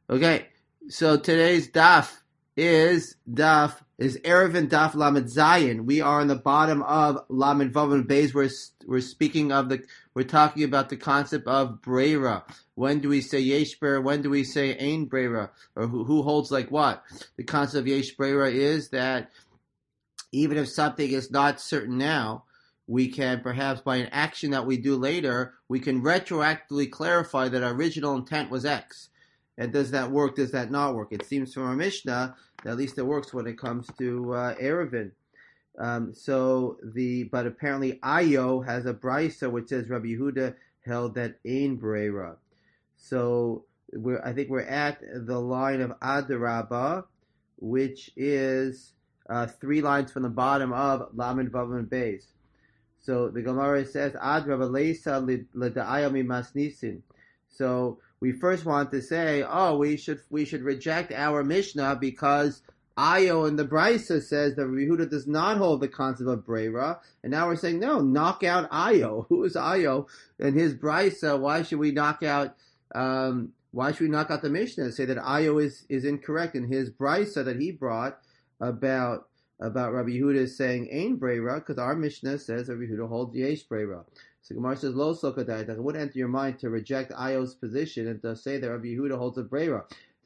Okay, so today's daf is Erevin daf Lamed Zayin. We are on the bottom of Lamed Vav and Beis. We're speaking of we're talking about the concept of Breira. When do we say Yesh Breira? When do we say Ein Breira? Or who holds like what? The concept of Yesh Breira is that even if something is not certain now, we can perhaps by an action that we do later, we can retroactively clarify that our original intent was X. And does that work? Does that not work? It seems from our Mishnah that at least it works when it comes to Erevin. But apparently Ayo has a brisa which says Rabbi Yehuda held that Ein Breira. So I think we're at the line of Adarabba, which is 3 lines from the bottom of Lamed Vav and Beis. So the Gemara says Adrabba Leisa L'Da'ayami Masnisin. So we first want to say, we should reject our Mishnah because Ayo in the Brisa says that Yehuda does not hold the concept of Breira, and now we're saying no, knock out Ayo. Who is Ayo and his Brisa? Why should we knock out? Why should we knock out the Mishnah and say that Ayo is incorrect in his Brisa that he brought about Rabbi Yehuda saying Ein Breira, because our Mishnah says Rabbi Yehuda holds Yesh Breira. So Gemara says Lo Sokadai. It would enter your mind to reject Ayo's position and to say that Rabbi Yehuda holds a Breira.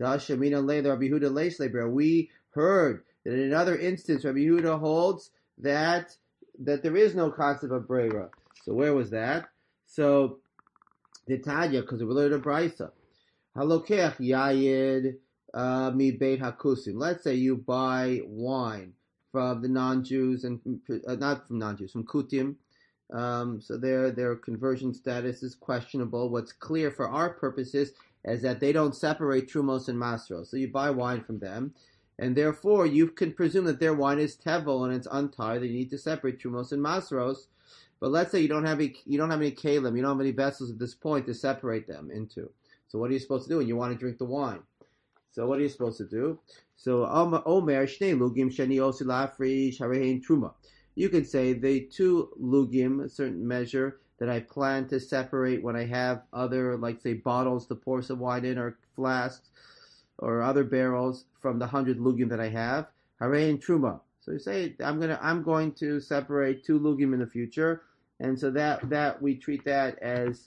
We heard that in another instance Rabbi Yehuda holds that there is no concept of Breira. So where was that? So the Tanya, because we learned a Brisa. Halokech Yayid mi Beit Hakusim. Let's say you buy wine from the non-Jews and not from non-Jews, from Kutim. So their conversion status is questionable. What's clear for our purposes is that they don't separate Trumos and Masros. So you buy wine from them, and therefore you can presume that their wine is Tevel and it's untied. They need to separate Trumos and Masros. But let's say you don't have any kalim, you don't have any vessels at this point to separate them into. So what are you supposed to do when you want to drink the wine? So what are you supposed to do? So Omer Shnei Lugim Sheni Osi Lafrish Harein Truma. You can say the 2 lugim, a certain measure that I plan to separate when I have other, like say bottles to pour some wine in, or flasks, or other barrels from the 100 lugim that I have. Harein Truma. So you say I'm going to separate 2 lugim in the future, and so that we treat that as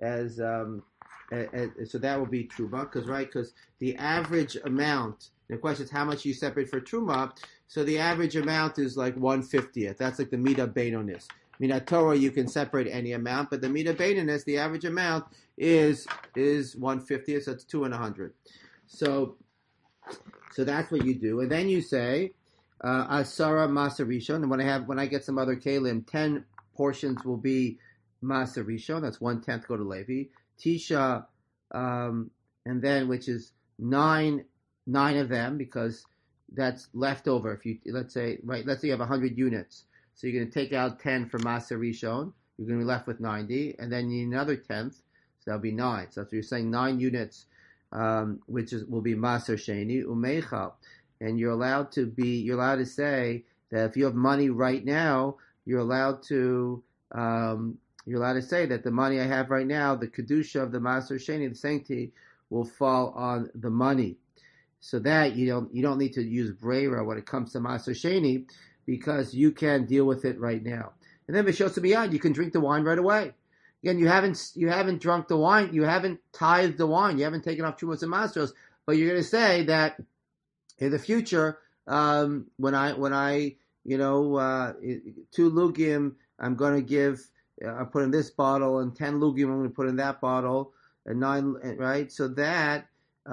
so that will be truma, because the average amount. The question is how much you separate for truma. So the average amount is like 1/50th. That's like the mida beinonis. Mina Torah you can separate any amount, but the mida beinonis, the average amount is 1/50th. So it's 2 in 100. So that's what you do, and then you say asara masarishon. And when I get some other kalim, 10 portions will be masarishon. That's 1/10 go to Levi. Tisha, and then which is nine of them, because that's left over. If you let's say you have 100 units, so you're going to take out 10 for Maser Rishon, you're going to be left with 90, and then you need another 10th, so that'll be 9. So that's what you're saying, 9 units, which will be Maser Sheni Umeichal, and you're allowed to say that if you have money right now, you're allowed to say that the money I have right now, the kedusha of the Maser Sheni, the sanctity, will fall on the money. So that you don't need to use Breira when it comes to Maser Sheni, because you can deal with it right now. And then B'shos B'yad, you can drink the wine right away. Again, you haven't drunk the wine, you haven't tithed the wine, you haven't taken off Trumos and Masros, but you're going to say that in the future, when I 2 lugim, I'm going to give. I put in this bottle, and 10 lugim I'm going to put in that bottle, and 9, right? So that,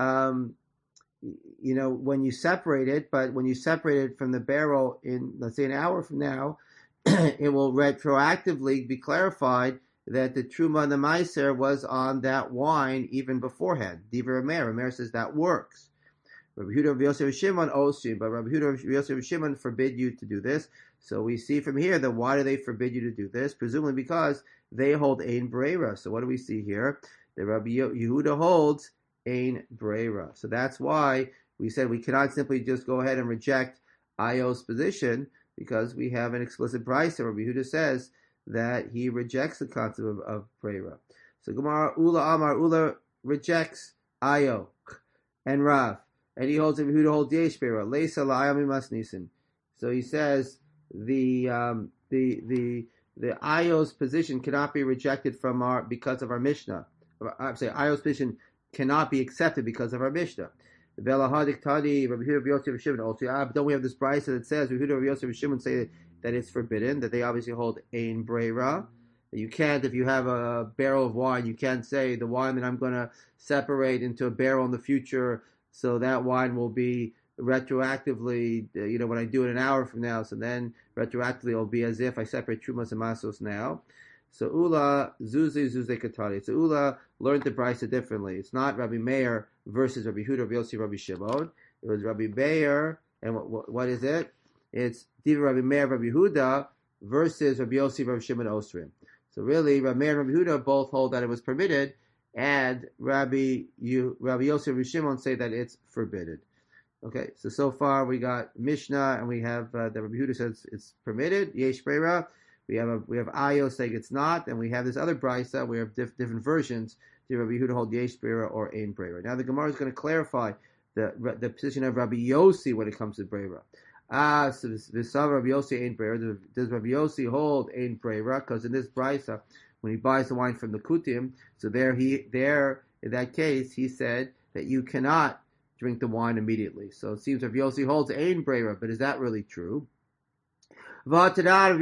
when you separate it, but when you separate it from the barrel in, let's say, an hour from now, it will retroactively be clarified that the truma and the meiser was on that wine even beforehand. Divrei Rameir says that works. Rabbi Yehuda of Yosef Shimon Osim, but Rabbi Yehuda of Yosef Shimon forbid you to do this. So we see from here that why do they forbid you to do this? Presumably because they hold Ein Breira. So what do we see here? That Rabbi Yehuda holds Ein Breira. So that's why we said we cannot simply just go ahead and reject Ayo's position, because we have an explicit price. So Rabbi Yehuda says that he rejects the concept of Breira. So Gemara Ula Amar Ula rejects Ayo. and Rav, and he holds Rabbi Yehuda holds Yesh Beira. Leisa la'ayami masnisin. So he says the Ayo's position cannot be rejected because of our Mishnah. I'm saying Ayo's position cannot be accepted because of our Mishnah. Don't we have this brisa that says Rabbi Yehuda, Rabbi Yosef, and Shimon say that it's forbidden, that they obviously hold ein breira. You can't, if you have a barrel of wine, you can't say the wine that I'm going to separate into a barrel in the future, so that wine will be retroactively, when I do it an hour from now, so then retroactively it'll be as if I separate Trumas and Masos now. So Ula Zuzi Katari. So Ula learned the brisa differently. It's not Rabbi Meir versus Rabbi Yehuda, Rabbi Yossi, Rabbi Shimon. It was Rabbi Meir, and what is it? It's Diva Rabbi Meir, Rabbi Yehuda versus Rabbi Yossi, Rabbi Shimon Osrim. So really, Rabbi Meir and Rabbi Yehuda both hold that it was permitted, and Rabbi Yossi, Rabbi Shimon say that it's forbidden. Okay, so far we got Mishnah, and we have that Rabbi Yehuda says it's permitted. Yesh Breira. We have Ayo saying it's not, and we have this other brisa. We have different versions. Do Rabbi Yehuda hold Yesh Breira or Ein Breira? Now the Gemara is going to clarify the position of Rabbi Yossi when it comes to Breira. So this Rabbi Yossi Ein Breira. Does Rabbi Yossi hold Ein Breira? Because in this brisa, when he buys the wine from the Kutim, so there in that case he said that you cannot drink the wine immediately. So it seems Rabbi Yossi holds Ein Breira, but is that really true? Let's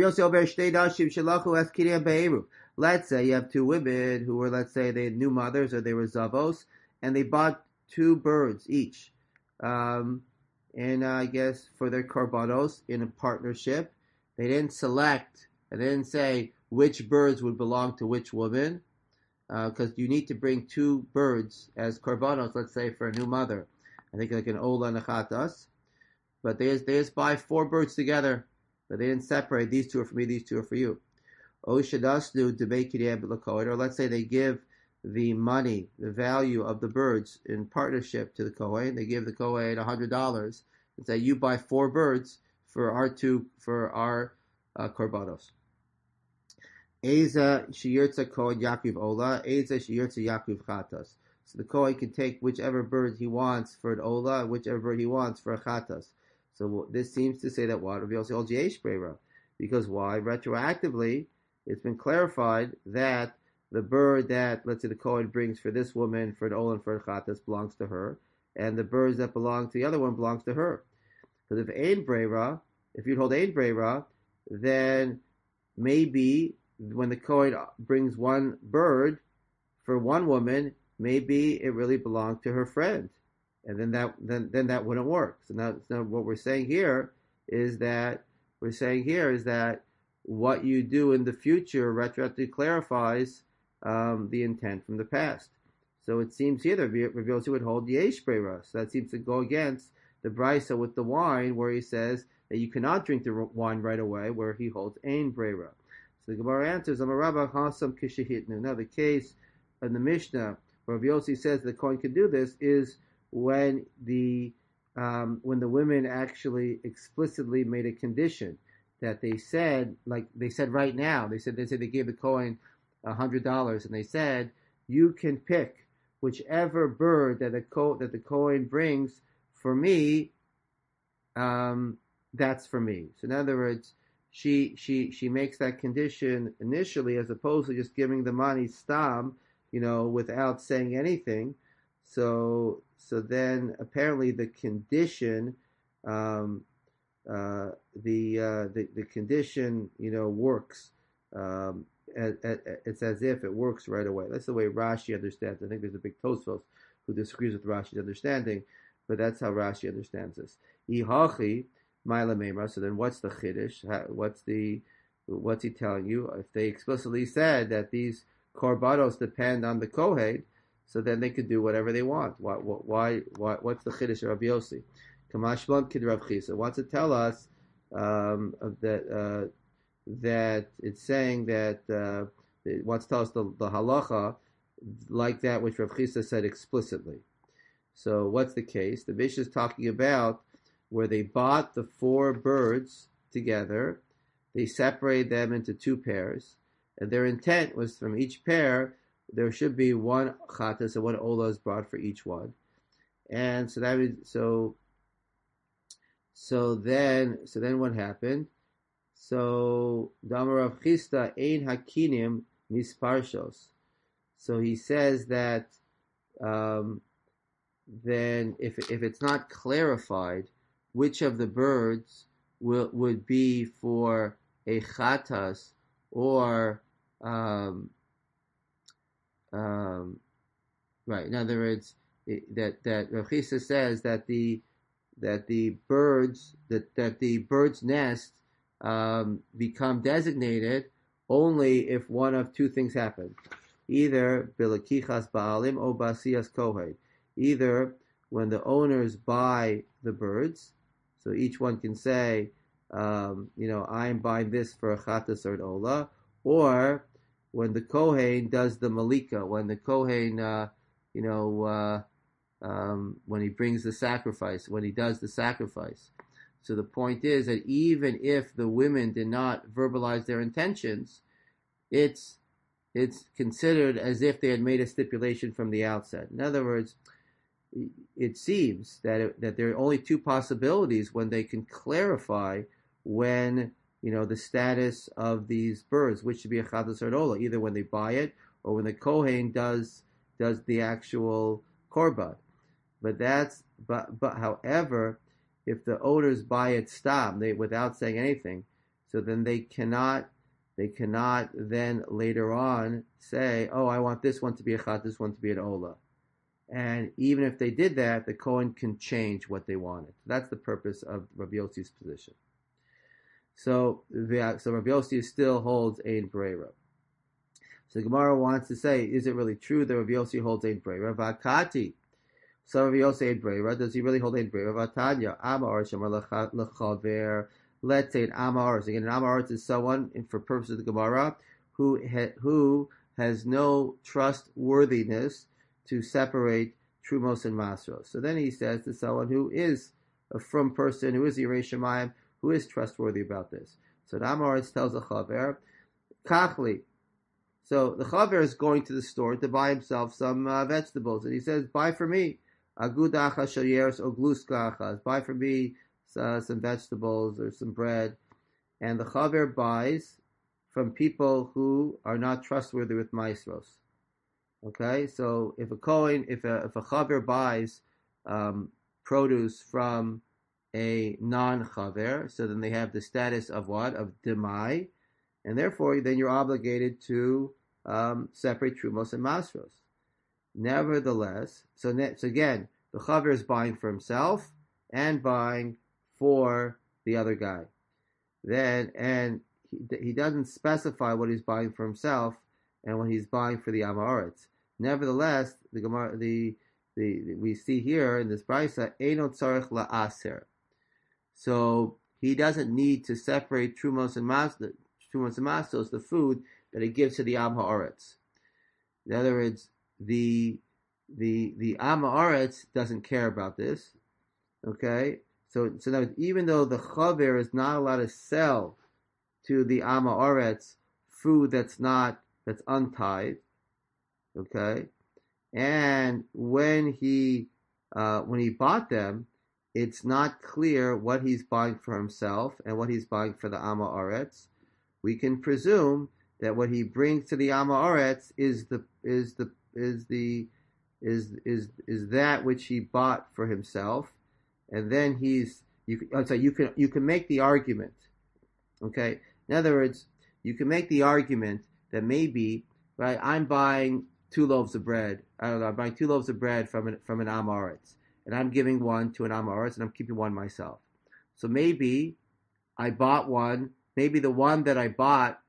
say you have two women who were, let's say, they had new mothers or they were zavos, and they bought two birds each, and I guess for their korbanos in a partnership. They didn't select, and they didn't say which birds would belong to which woman, because you need to bring two birds as korbanos, let's say, for a new mother. I think like an ola and a chatas, but they just buy four birds together. But they didn't separate, these two are for me, these two are for you. Or let's say they give the money, the value of the birds in partnership to the Kohen. They give the Kohen $100 and say, you buy four birds for our korbanos. Eza sheyirtza Kohen Yaakov Ola, Eza sheyirtza Yaakov Chatas. So the Kohen can take whichever bird he wants for an Ola, and whichever bird he wants for a Chatas. So this seems to say that what Rabbi Yossi holds Yesh Breira, because why? Retroactively, it's been clarified that the bird that, let's say, the Kohen brings for this woman, for an Ola and for a Chatas, belongs to her, and the birds that belong to the other one belongs to her. Because if Ein Breira, if you'd hold Ein Breira, then maybe when the Kohen brings one bird for one woman, maybe it really belonged to her friend. And then that wouldn't work. So now what we're saying here is that what you do in the future retroactively clarifies the intent from the past. So it seems here that Rabbi Yossi would hold Yesh Breira. So that seems to go against the brisa with the wine, where he says that you cannot drink the wine right away, where he holds Ein Breira. So the Gemara answers, Amarabba Hasam Kishahitnu. Now the case in the Mishnah where Rabbi Yossi says the Kohen can do this is when the women actually explicitly made a condition that they said right now, they said they gave the Kohen $100, and they said you can pick whichever bird that the Kohen brings for me, that's for me. So in other words, she makes that condition initially, as opposed to just giving the money stam, without saying anything. So then apparently the condition, the condition, works. It's as if it works right away. That's the way Rashi understands. I think there's a big Tosfos who disagrees with Rashi's understanding, but that's how Rashi understands this. Ihachi Maila Meimra. So then, what's the chiddush? What's he telling you? If they explicitly said that these korbanos depend on the Kohen, so then they could do whatever they want. Why? What's the chiddush of Rabbi Yossi? Kamashman Kid Rav Chisa wants to tell us that it's saying that it wants to tell us the halacha like that which Rav Chisa said explicitly. So what's the case? The Mishnah is talking about where they bought the four birds together, they separated them into two pairs, and their intent was from each pair there should be one chatas and one ola is brought for each one. And so then what happened? So Damar Rav Chisda ein hakinim misparshos. So he says that then if it's not clarified which of the birds would be for a chatas or right. In other words, that Rav Chisda says that the bird's nest become designated only if one of two things happen. Either bilakichas ba'alim or basiyas kohen. Either when the owners buy the birds, so each one can say, I'm buying this for a chatas or an ola, or when the kohen does the malika, when the kohen, when he brings the sacrifice, when he does the sacrifice. So the point is that even if the women did not verbalize their intentions, it's considered as if they had made a stipulation from the outset. In other words, it seems that there are only two possibilities when they can clarify when the status of these birds, which should be a chatas or an ola, either when they buy it or when the kohen does the actual korban. But however, if the owners buy it without saying anything, so then they cannot then later on say, oh, I want this one to be a chat, this one to be an ola. And even if they did that, the Kohen can change what they wanted. That's the purpose of Rabbi Yossi's position. So Rabbi Yossi still holds ein breira. So Gemara wants to say, is it really true that Rabbi Yossi holds ein breira? Vakati. So Rabbi Yossi ein breira. Does he really hold ein breira? Vatanya. Amar shamar lechaver. Let's say an Amaretz. Again, an Amaretz is someone, for purposes of the Gemara, who has no trustworthiness to separate Trumos and Masros. So then he says to someone who is a frum person, who is Yirei Shemayim, who is trustworthy about this. So the Amaretz tells the Chaver, Kachli. So the Chaver is going to the store to buy himself some vegetables, and he says, buy for me. Agudacha shayeres ogluskachas. Buy for me some vegetables or some bread, and the chaver buys from people who are not trustworthy with maestros. Okay, so if a chaver buys produce from a non-chaver, so then they have the status of what? Of demai, and therefore then you're obligated to separate trumos and masros. Nevertheless, so again, the chaver is buying for himself and buying for the other guy. And he doesn't specify what he's buying for himself and what he's buying for the Amaretz. Nevertheless, we see here in this brisa, Eino tzarech la'aser. So he doesn't need to separate trumos and mastos, the food that he gives to the Am Haaretz. In other words, the Am Haaretz doesn't care about this. Okay. So now, even though the chaver is not allowed to sell to the Am Haaretz food that's untied, okay, and when he bought them, it's not clear what he's buying for himself and what he's buying for the Am Haaretz. We can presume that what he brings to the Am Haaretz is that which he bought for himself. And then you can make the argument, okay? In other words, you can make the argument that maybe, right, I'm buying 2 loaves of bread. I'm buying 2 loaves of bread from an Am Haaretz, and I'm giving one to an Am Haaretz, and I'm keeping one myself. So maybe I bought one. Maybe the one that I bought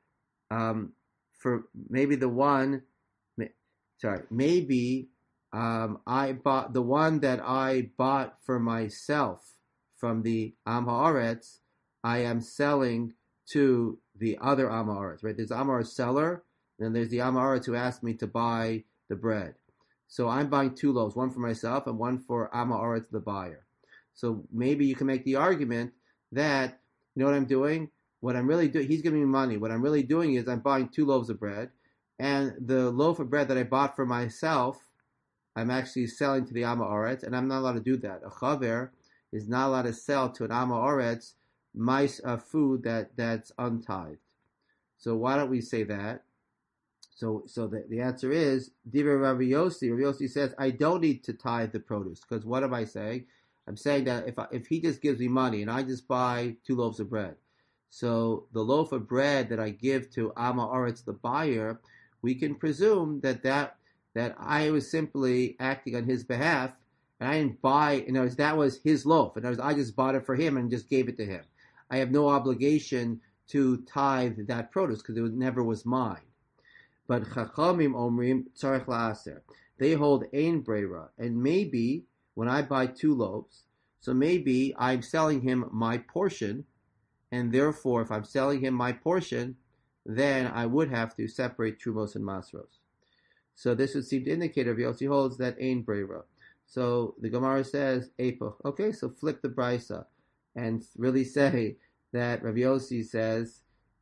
I bought the one that I bought for myself from the Am Haaretz. I am selling to the other Am Haaretz, right? There's the Am Haaretz seller, and then there's the Am Haaretz who asked me to buy the bread. So I'm buying 2 loaves, one for myself and one for Am Haaretz, the buyer. So maybe you can make the argument that, you know what I'm doing? What I'm really doing, he's giving me money. What I'm really doing is I'm buying 2 loaves of bread, and the loaf of bread that I bought for myself, I'm actually selling to the Amma Oretz, and I'm not allowed to do that. A chaver is not allowed to sell to an Amma Oretz food that's untithed. So why don't we say that? So the answer is Divrei Rabbi Yossi. Rabbi Yossi says I don't need to tithe the produce, because what am I saying? I'm saying that if he just gives me money and I just buy 2 loaves of bread, so the loaf of bread that I give to Amma Oretz, the buyer, we can presume that I was simply acting on his behalf, and I didn't buy. In other words, that was his loaf. In other words, I just bought it for him and just gave it to him. I have no obligation to tithe that produce because it never was mine. But Chachamim Omrim Tzarech La'aser. They hold Ein Breira, and maybe when I buy 2 loaves, so maybe I'm selling him my portion, and therefore, if I'm selling him my portion, then I would have to separate Trumos and Masros. So this would seem to indicate Rabbi Yossi holds that Ein Breira. So the Gemara says Epoch. Okay, so flip the Brisa and really say that Rabbi Yossi says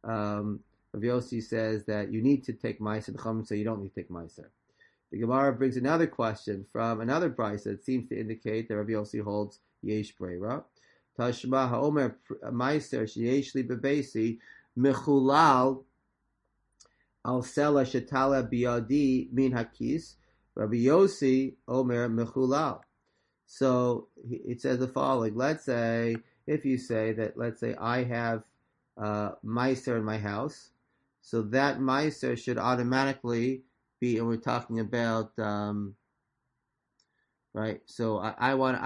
that you need to take Meiser. The Chachamim say you don't need to take Meiser. The Gemara brings another question from another Brisa that seems to indicate that Rabbi Yossi holds Yesh Breira. Tashma ha'omer Meiser sheyesh li bebeisi mechulal al sela shetala biyadi min hakis. Rabbi Yossi omer mechulal. So it says the following. Let's say, if you say that, let's say I have Meiser in my house, so that Meiser should automatically be, and we're talking about, right? So I want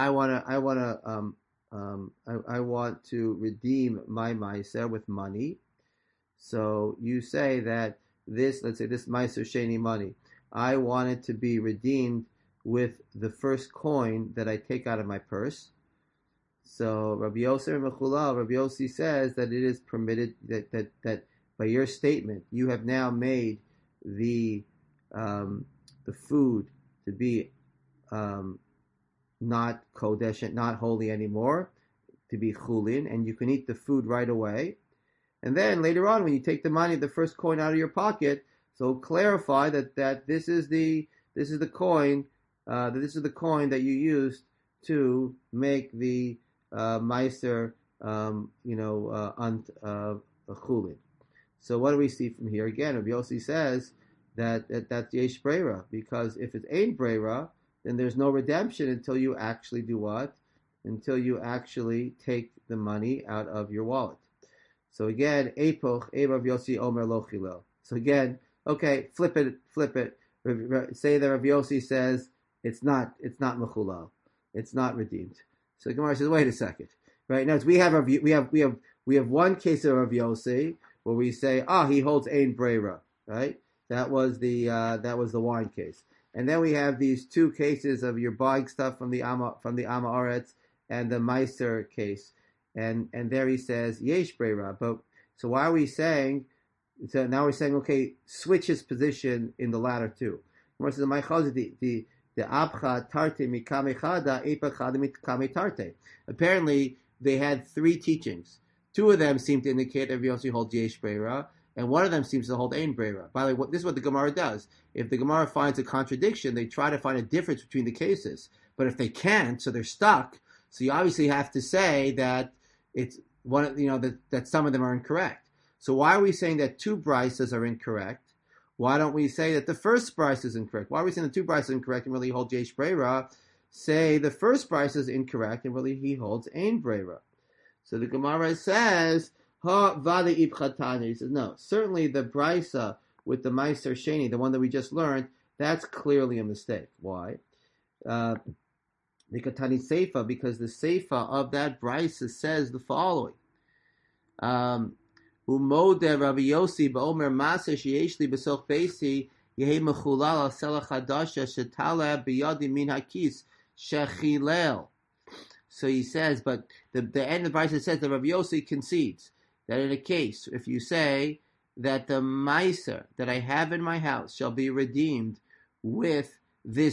to redeem my Meiser with money. So you say that let's say this Meiser Sheni money, I want it to be redeemed with the first coin that I take out of my purse. So Rabbi Yossi says that it is permitted that by your statement you have now made the food to be not kodesh, not holy anymore, to be chulin, and you can eat the food right away. And then later on, when you take the money, the first coin out of your pocket, so clarify that this is the coin that you used to make the meiser chulin. So what do we see from here? Again, Rabbi Yossi says that's yesh breira, because if it's ein breira, then there's no redemption until you actually do what? Until you actually take the money out of your wallet. So again, epoch Rabbi Yossi omer lo chilel. So again, okay, flip it. Say that Rabbi Yossi says it's not mechulal, it's not redeemed. So the Gemara says, wait a second, right? Now we have one case of Rabbi Yossi where we say, he holds ein breira, right? That was the wine case, and then we have these 2 cases of you're buying stuff from the Amma Oretz and the Meiser case, and there he says yesh breira. But so why are we saying? So now we're saying, okay, switch his position in the latter 2. Says the abcha tarte mikamechada epachada mikame tarte. Apparently, they had 3 teachings. 2 of them seem to indicate that Rabbi Yossi holds yesh breira, and one of them seems to hold ein breira. By the way, this is what the Gemara does. If the Gemara finds a contradiction, they try to find a difference between the cases. But if they can't, so they're stuck. So you obviously have to say that it's one, that some of them are incorrect. So why are we saying that 2 brisas are incorrect? Why don't we say that the first brisa is incorrect? Why are we saying the 2 brisas are incorrect and really hold yesh breira? Say the first brisa is incorrect and really he holds ein breira. So the Gemara says, ha vada ibchatani. He says, no, certainly the brisa with the Meiser Sheni, the one that we just learned, that's clearly a mistake. Why? The Katani Seifa, because the Seifa of that brisa says the following. Umode Rabbi Yossi ba'omer masa sheyesh li b'soch beisi yehi mechulal al sela chadasha shetala b'yadi min hakis shechilel. So he says, but the end of the Brisa says that Rabbi Yossi concedes that in a case, if you say that the meiser that I have in my house shall be redeemed with the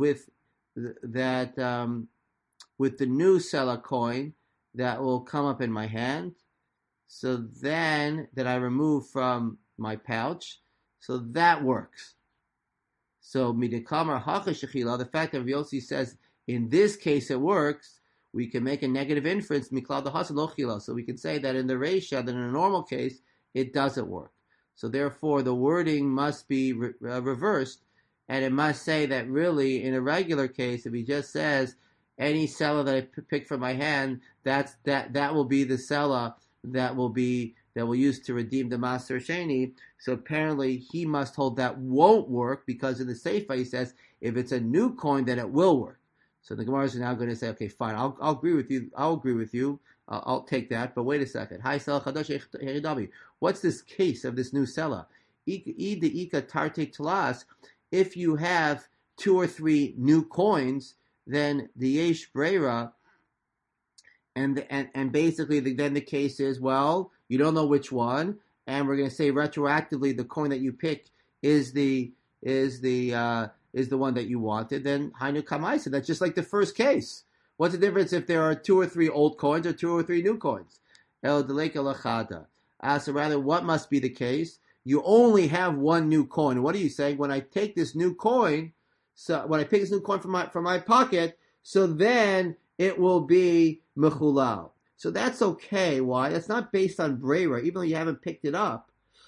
new Sela coin that will come up in my hand, so then that I remove from my pouch, so that works. So midikamar hacha shechila, the fact that Rav Yossi says in this case it works, we can make a negative inference miklal hasan lo chila. So we can say that in the reisha, that in a normal case it doesn't work. So therefore the wording must be reversed, and it must say that really in a regular case, if he just says any seller that I pick from my hand, that will be the seller that will use to redeem the Maser Sheni. So apparently he must hold that won't work, because in the Seifa he says if it's a new coin then it will work. So the Gemara is now going to say, okay, fine, I'll agree with you. I'll take that. But wait a second. Hi, seller chadash heridabi. What's this case of this new seller? Ika tarte tlas. If you have 2 or 3 new coins, then the yesh breira, and basically then the case is, well, you don't know which one, and we're going to say retroactively the coin that you pick is the one that you wanted. Then hainu kamaisa. That's just like the first case. What's the difference if there are 2 or 3 old coins or 2 or 3 new coins? El deleka lachada. So rather, what must be the case? You only have one new coin. What are you saying? When I take this new coin, so when I pick this new coin from my pocket, so then it will be mechulal. So that's okay. Why? That's not based on breira, even though you haven't picked it up,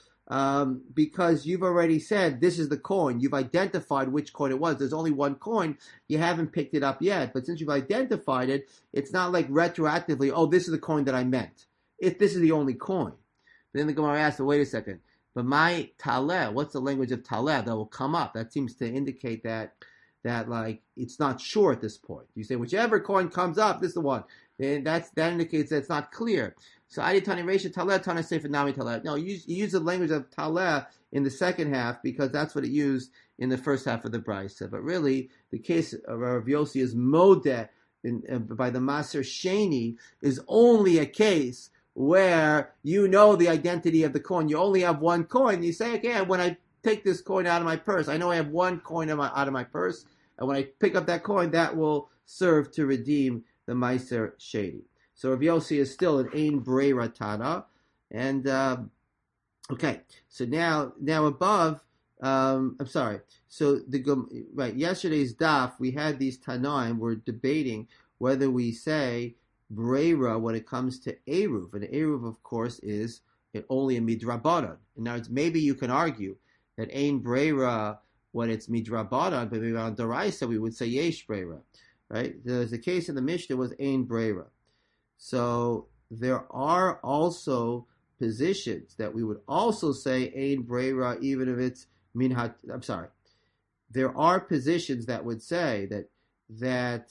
because you've already said this is the coin. You've identified which coin it was. There's only one coin. You haven't picked it up yet. But since you've identified it, it's not like retroactively, oh, this is the coin that I meant. If this is the only coin. But then the Gemara asks, well, wait a second. But my taleh, what's the language of taleh that will come up? That seems to indicate that like it's not sure at this point. You say whichever coin comes up, this is the one. And that indicates that it's not clear. So Aditani Reisha Taleh Tana Sefer Nami Taleh. No, you use the language of Taleh in the second half because that's what it used in the first half of the Brisa. But really, the case of Rav Yossi is Modeh by the Maser Sheni is only a case where you know the identity of the coin. You only have one coin. You say, okay, when I take this coin out of my purse, I know I have one coin out of my purse, and when I pick up that coin, that will serve to redeem the Maser Sheni. So Rav Yossi is still an Ein Breira Tana, and okay. So now above, I'm sorry. So yesterday's daf we had these Tanaim. We're debating whether we say Breira when it comes to Eruv, and Eruv of course is only a midrabanan. In other words, maybe you can argue that Ein Breira when it's midrabanan, but maybe on Daraisa we would say Yesh Breira, right? There's a case in the Mishnah was Ein Breira. So there are also positions that we would also say Ein Breira even if it's minhat. I'm sorry. There are positions that would say that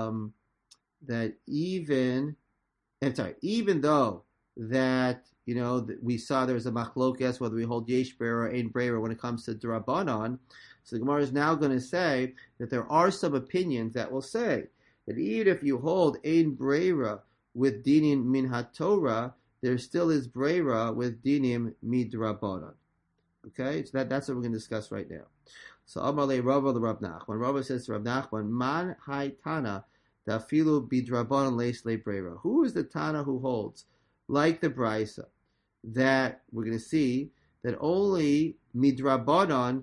even though that we saw there's a machlokes whether we hold Yesh Breira or Ein Breira when it comes to Drabanan. So the Gemara is now going to say that there are some opinions that will say that even if you hold Ein Breira with dinim min haTorah, there still is breira with dinim midrabanan. Okay, so that's what we're going to discuss right now. So Amalei Rava the Rav Nachman. Rava says to Rav Nachman, Man hai Tana dafilu bidrabanan leis le breira. Who is the Tana who holds, like the Brisa, that we're going to see that only midrabanan,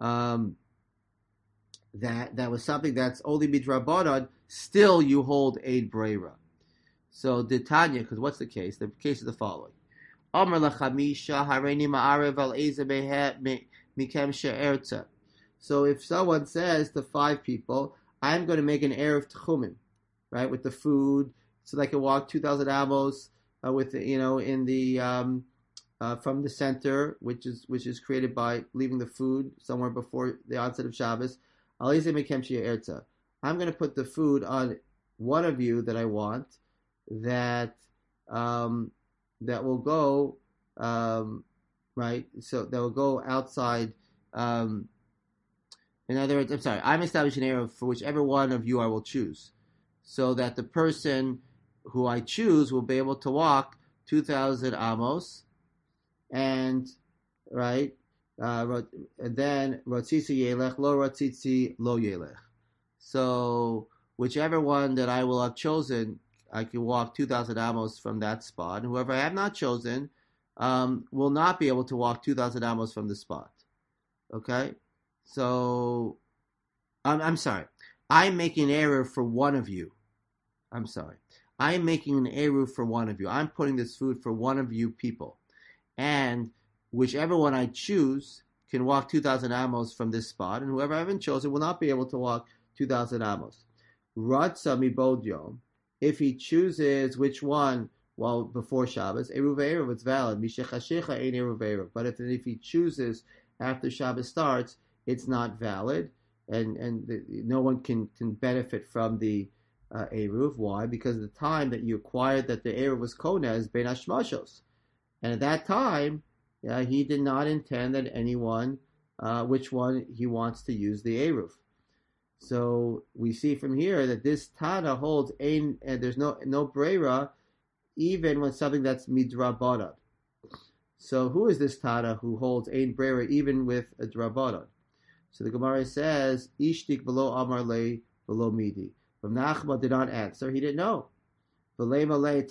that was something that's only midrabanan, still you hold Ein Breira. So the Tanya, because what's the case? The case is the following: Amar lachamisha hareini ma'arev al eze mikem she'erza. So if someone says to 5 people, "I'm going to make an erev tchumen," right, with the food, so they can walk 2,000 amos with in the from the center, which is created by leaving the food somewhere before the onset of Shabbos. Al eze mikem she'erza. I'm going to put the food on one of you that I want. That will go right. So that will go outside. In other words, I'm sorry. I'm establishing an area for whichever one of you I will choose, so that the person who I choose will be able to walk 2,000 amos, and right, and then rotzitzi yelech lo rotzitzi lo yelech. So whichever one that I will have chosen, I can walk 2,000 amos from that spot. And whoever I have not chosen will not be able to walk 2,000 amos from the spot. Okay? So, I'm sorry. I'm making an error for one of you. I'm sorry. I'm making an eruv for one of you. I'm putting this food for one of you people. And whichever one I choose can walk 2,000 amos from this spot, and whoever I haven't chosen will not be able to walk 2,000 amos. Ratza mibod yom. If he chooses which one, well, before Shabbos, eruv eruv, it's valid. Mishechashecha ein eruv eruv. But if he chooses after Shabbos starts, it's not valid, and no one can benefit from the eruv. Why? Because the time that you acquired that the eruv was kona is ben hashmashos. And at that time, he did not intend that anyone, which one he wants to use the eruv. So we see from here that this Tana holds ein, and there's no breira, even when something that's midrabanan. So who is this Tana who holds ein breira even with a drabanan? So the Gemara says, Ishtik below Amar le below midi. From Nachma did not answer, he didn't know. Maybe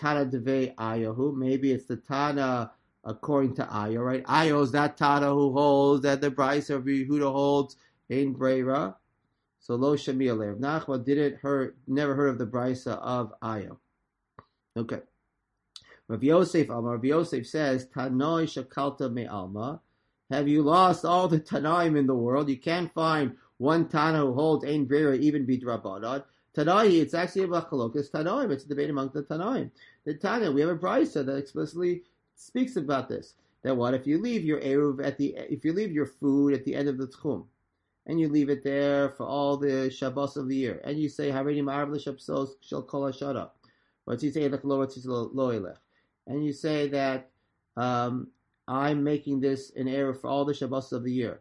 it's the Tana according to Ayo, right? Ayo is that Tana who holds that the Bryce of Yehuda holds in Breira. So Lo Shemi Alev. Nachma never heard of the Bryce of Ayo. Okay. Rav Yosef says, Tanoi Shakalta Me Alma. Have you lost all the Tanaim in the world? You can't find one Tana who holds Ein Breira, even Bidrabanan. Tanai, it's actually a Machalokas Tanaim. It's a debate among the Tanaim. The Tana, we have a brisa that explicitly speaks about this. That what if you leave your eruv if you leave your food at the end of the tchum, and you leave it there for all the Shabbos of the year, and you say Haredim Arav l'Shabsos Shel Kol Hashara, what you say Elech Lo Lo Elech, and you say that I'm making this an eruv for all the Shabbos of the year.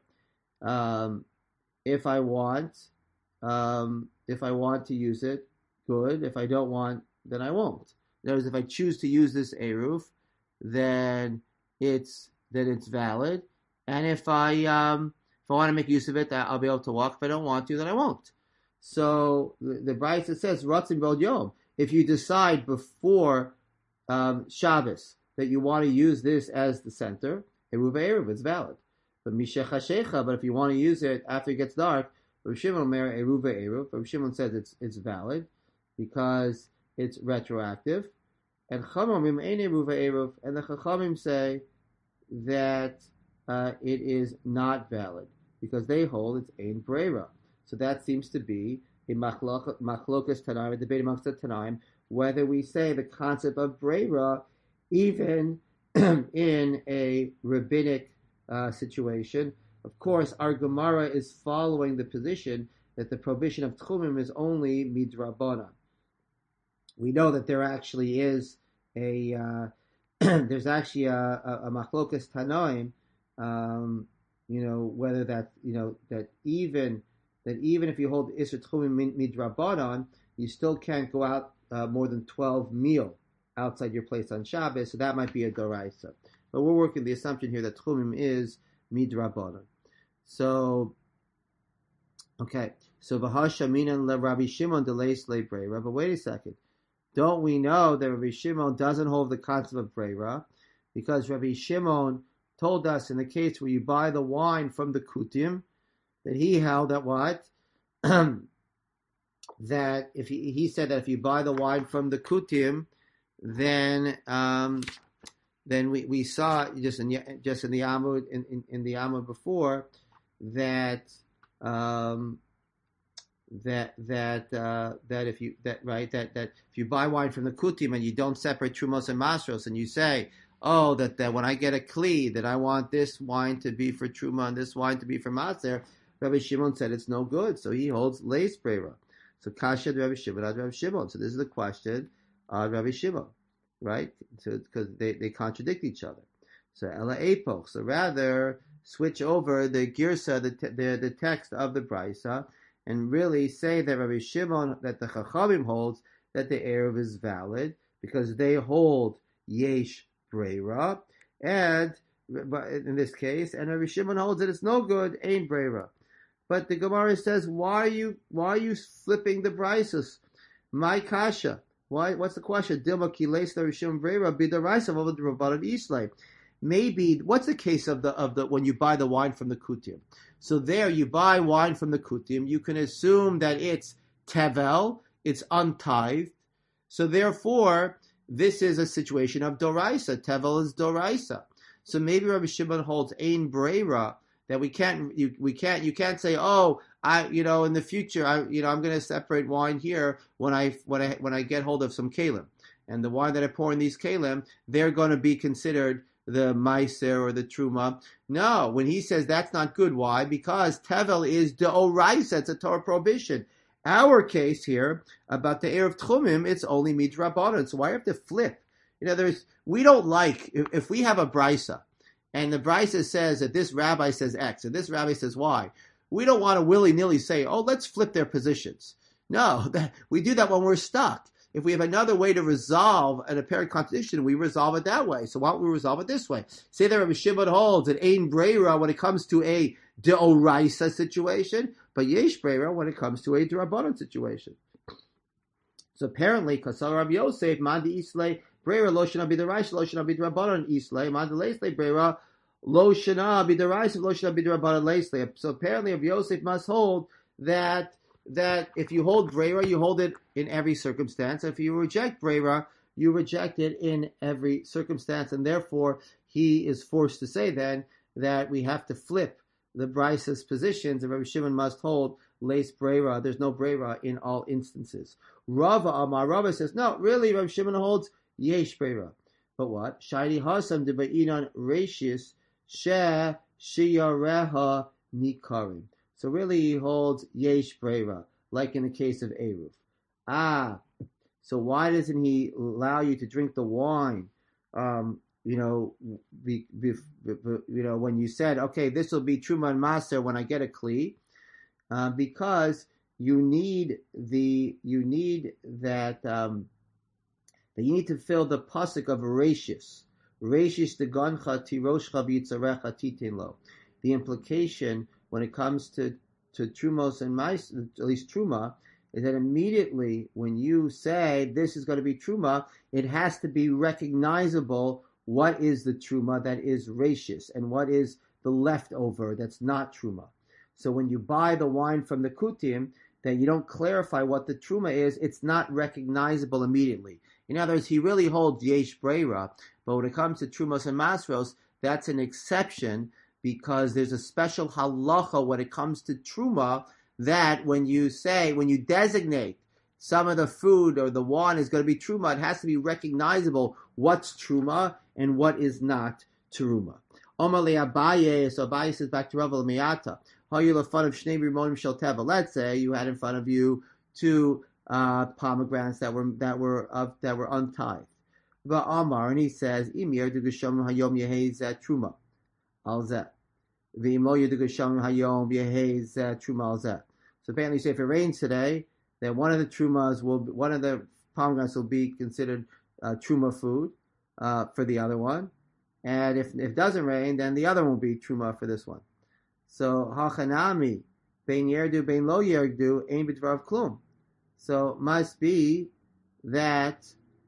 If I want to use it, good. If I don't want, then I won't. In other words, if I choose to use this eruv, then it's valid. And if I want to make use of it, I'll be able to walk. If I don't want to, then I won't. So the Brisa says, Ratzim B'od Yom. If you decide before Shabbos that you want to use this as the center, eruv eruv, it's valid. But if you want to use it after it gets dark, Rav Shimon Rav Shimon says it's valid because it's retroactive, and Chamamim ein eruva eruv, and the Chachamim say that it is not valid because they hold it's ein breira. So that seems to be a machlokas tanaim, a debate amongst the tanaim, whether we say the concept of breira even in a rabbinic situation. Of course, our Gemara is following the position that the prohibition of tchumim is only midrabanan. We know that there actually is there's actually a machlokas tanaim, whether that even if you hold isur tchumim midrabanan, you still can't go out more than 12 meal outside your place on Shabbos. So that might be a doraisa. But we're working the assumption here that tchumim is midrabanan. So, okay. So v'hashaminan le Rabbi Shimon delays le breira. But wait a second. Don't we know that Rabbi Shimon doesn't hold the concept of breira? Because Rabbi Shimon told us in the case where you buy the wine from the kutim, that he held that what? That if he said that if you buy the wine from the kutim, then we saw just in the Amud in the Amud before that if you buy wine from the kutim and you don't separate trumos and masros, and you say, that when I get a kli that I want this wine to be for truma and this wine to be for maser, Rabbi Shimon said it's no good, so he holds leis breira. So kasha Rabbi Shimon ad Rabbi Shimon. So this is the question of Rabbi Shimon, right? So because they contradict each other. So ela epoch. So rather switch over the girsa, the text of the brisa, and really say that Rabbi Shimon, that the Chachamim holds that the eruv is valid because they hold yesh breira, and in this case, and Rabbi Shimon holds that it's no good, ain't breira. But the Gemara says, why are you flipping the brises? My kasha. Why? What's the question? Dilma kiles Rabbi Shimon breira bidaraisa over the Rabbanan Islay. maybe what's the case of the when you buy the wine from the kutim? So there you buy wine from the kutim, you can assume that it's tevel, it's untithed. So therefore, this is a situation of doraisa. Tevel is doraisa. So maybe Rabbi Shimon holds ein breira that you can't say, oh, in the future, I'm going to separate wine here when I get hold of some kalim, and the wine that I pour in these kalim, they're going to be considered the meiser or the truma. No, when he says that's not good, why? Because tevel is deoraisa, it's a Torah prohibition. Our case here about the erev tchumim, it's only midrabanan. So why do I have to flip? We don't like if we have a brisa, and the brisa says that this rabbi says X and this rabbi says Y. We don't want to willy-nilly say, oh, let's flip their positions. No, we do that when we're stuck. If we have another way to resolve an apparent contradiction, we resolve it that way. So why don't we resolve it this way? Say that Rabbi Shimon holds an ein breira when it comes to a deoraisa situation, but yesh breira when it comes to a d'rabbanan situation. So apparently, kasal Rabbi Yosef, mandi islay breira lo shana b'deraisa lo shana b'drabbanan islay mandi leislay breira lo shana b'deraisa lo shana b'drabbanan leislay. So apparently, Rabbi Yosef must hold that if you hold breira, you hold it in every circumstance. If you reject breira, you reject it in every circumstance, and therefore he is forced to say then that we have to flip the brisa's positions, and Rabbi Shimon must hold leis breira. There's no breira in all instances. Rava says no, really, Rabbi Shimon holds yesh breira. But what? Shaidi hasam deba'inan rashis she shiyareha nikarim. So really he holds yesh breira, like in the case of eruv. So why doesn't he allow you to drink the wine? When you said, okay, this will be truma and maser when I get a kli, because you need to fill the pasuk of rashis the gancha tiroshcha v'yitzarecha titin lo. The implication when it comes to trumos and mais, at least truma, is that immediately when you say this is going to be truma, it has to be recognizable what is the truma that is rashis and what is the leftover that's not truma. So when you buy the wine from the kutim, that you don't clarify what the truma is, it's not recognizable immediately. In other words, he really holds yesh breira, but when it comes to trumos and masros, that's an exception, because there's a special halacha when it comes to truma that when you designate some of the food or the wine is going to be truma, it has to be recognizable what's truma and what is not truma. Omar le Abaye, so Abaye says back to Rav Miyata, let's say you had in front of you two pomegranates that were untithed. Amar, and he says, Imir du gesham hayom yehei zeh truma al zeh. V'imo du gesham hayom yehei zeh truma al zeh. So apparently, say if it rains today, then one of the pomegranates will be considered truma food for the other one, and if it doesn't rain, then the other one will be truma for this one. So hachanami bein yerdu bein lo yerdu ein b'dvarav klum. So must be that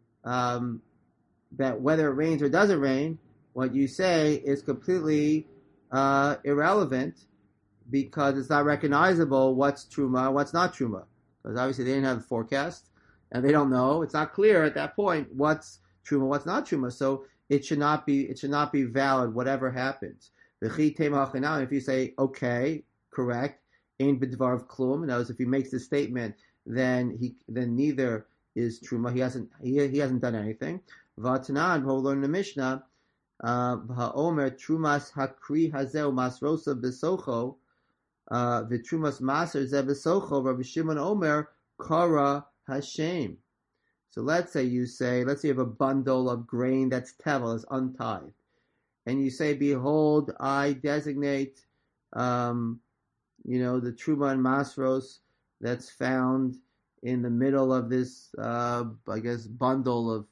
that whether it rains or doesn't rain, what you say is completely irrelevant, because it's not recognizable what's truma, what's not truma. Because obviously they didn't have the forecast, and they don't know. It's not clear at that point what's truma, what's not truma. So it should not be valid, whatever happens. If you say, okay, correct, ein b'dvarav klum, in other words, if he makes the statement, then neither is truma. He hasn't done anything. V'atanan, we'll learn in the Mishnah, ha'omer trumas hakri hazeu masrosa besocho, v'trumas maser ze besocho, Rabbi Shimon Omer kara hashem. So let's say you have a bundle of grain that's tevel, is untithed, and you say, behold, I designate, the truma and masros that's found in the middle of this, bundle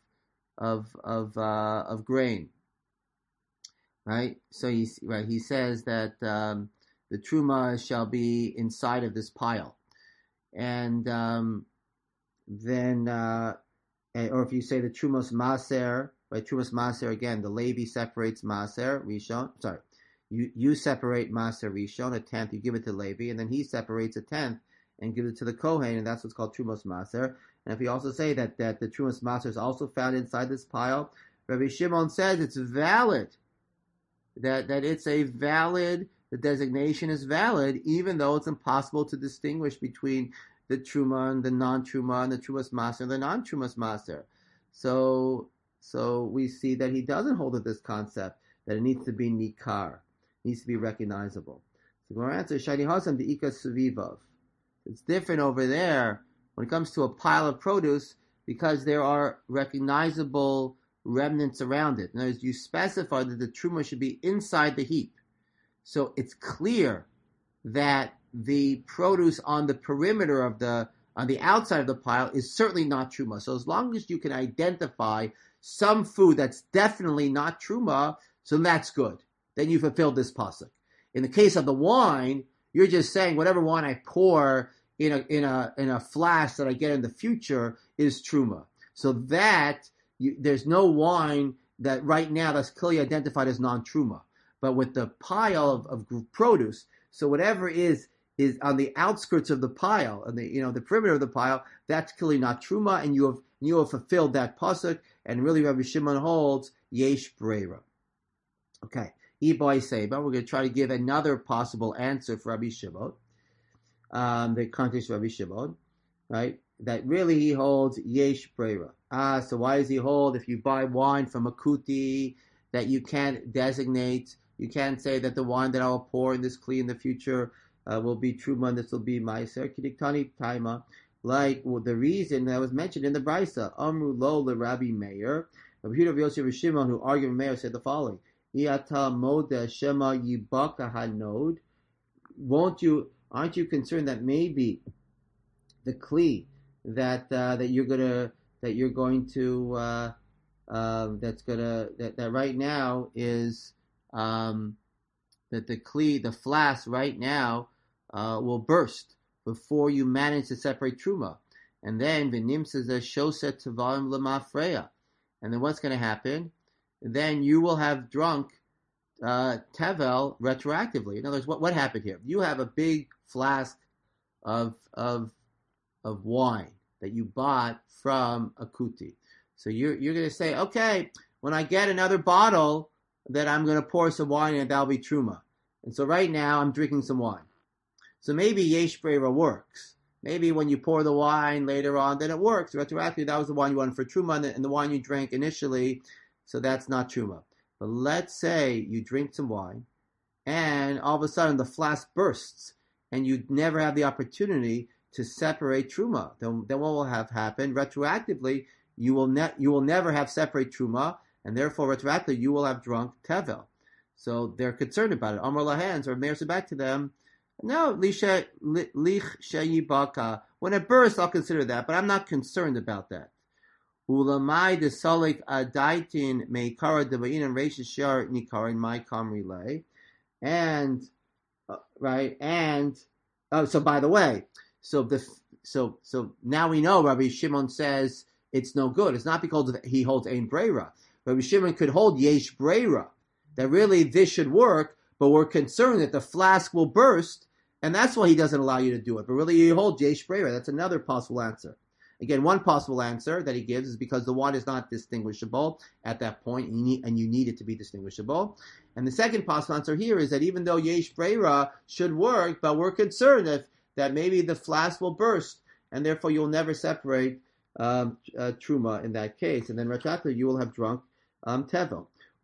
of grain, right? So he says that the truma shall be inside of this pile, and then, or if you say the trumos maser Right, Trumas Maser, again, the Levi separates Maser, Rishon, sorry, you separate Maser Rishon, a tenth, you give it to Levi, and then he separates a tenth and gives it to the Kohen, and that's what's called Trumas Maser. And if you also say that the Trumas Maser is also found inside this pile, Rabbi Shimon says it's valid, that it's a valid, the designation is valid, even though it's impossible to distinguish between the Truma and the non-Truma and the Trumas Maser and the non-Trumas Maser. So we see that he doesn't hold to this concept, that it needs to be nikar, needs to be recognizable. So our answer is Shani Hasam the Ika Suvivov. It's different over there when it comes to a pile of produce because there are recognizable remnants around it. In other words, you specify that the truma should be inside the heap. So it's clear that the produce on the perimeter of on the outside of the pile is certainly not truma. So as long as you can identify some food that's definitely not truma, so that's good. Then you fulfilled this pasuk. In the case of the wine, you're just saying whatever wine I pour in a flask that I get in the future is truma. So that there's no wine that right now that's clearly identified as non-truma. But with the pile of produce, so whatever is on the outskirts of the pile, and the perimeter of the pile, that's clearly not truma, and you have fulfilled that pasuk. And really, Rabbi Shimon holds yesh breira. Okay, Ibai Seba. We're going to try to give another possible answer for Rabbi Shimon. The context of Rabbi Shimon, right? That really he holds yesh breira. So why does he hold if you buy wine from a kuti that you can't designate? You can't say that the wine that I will pour in this kli in the future will be truma and this will be meiser. Kidiktani taima. Like the reason that was mentioned in the Brisa, Amru lo Rabbi Meir, Rabbi Yehuda Yosef Shimon, who argued with Meir, said the following: Iata moda shema yibaka hanod. Aren't you concerned that maybe the kli that right now is that the kli, the flask right now will burst before you manage to separate truma, and then Vinim says a shoset tavarim lemafreya, and then what's going to happen? Then you will have drunk tevel retroactively. In other words, what happened here? You have a big flask of wine that you bought from a kuti, so you're going to say, okay, when I get another bottle, that I'm going to pour some wine in, that'll be truma, and so right now I'm drinking some wine. So maybe yesh breira works. Maybe when you pour the wine later on, then it works. Retroactively, that was the wine you wanted for truma, and the wine you drank initially, so that's not truma. But let's say you drink some wine, and all of a sudden the flask bursts, and you never have the opportunity to separate truma. Then what will have happened? Retroactively, you will never have separate truma, and therefore retroactively you will have drunk tevel. So they're concerned about it. Amar lahans, or Meir said back to them, no, lich sheyibaka. When it bursts, I'll consider that, but I'm not concerned about that. Ulamai desalik adaitin meikara devain and reishes shar nikarin my kam relay, and right, and so by the way, so now we know Rabbi Shimon says it's no good. It's not because he holds ein breira. Rabbi Shimon could hold yesh breira, that really this should work, but we're concerned that the flask will burst. And that's why he doesn't allow you to do it. But really, you hold yesh breira. That's another possible answer. Again, one possible answer that he gives is because the wine is not distinguishable at that point, and you need it to be distinguishable. And the second possible answer here is that even though yesh breira should work, but we're concerned that maybe the flask will burst, and therefore you'll never separate truma in that case. And then retroactively, you will have drunk tevel.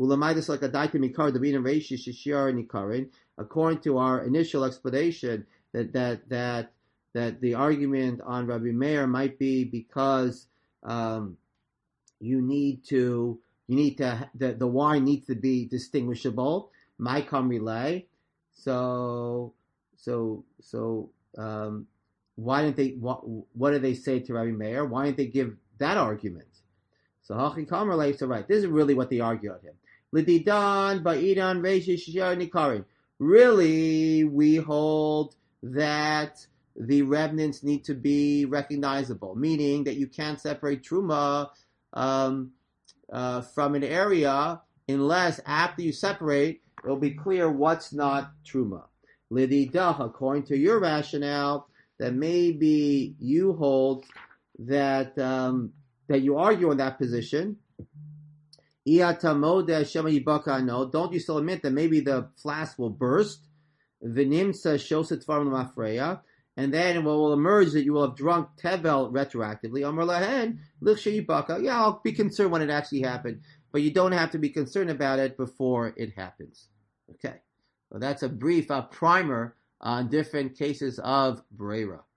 According to our initial explanation, that the argument on Rabbi Meir might be because the wine needs to be distinguishable. Maikam relay. So why didn't they? What did they say to Rabbi Meir? Why didn't they give that argument? So Hachikam relay. So right, this is really what they argue on him. Lididan ba'idan reishish nikarin. Really, we hold that the remnants need to be recognizable, meaning that you can't separate truma from an area unless after you separate, it'll be clear what's not truma. Lididah, according to your rationale, that maybe you hold that that you argue in that position. Don't you still admit that maybe the flask will burst? V'nimsa shoset dvarim l'mafreya, and then what will emerge that you will have drunk tevel retroactively. Amar lahen lichsheyibaka. Yeah, I'll be concerned when it actually happened, but you don't have to be concerned about it before it happens. Okay, so that's a brief primer on different cases of breira.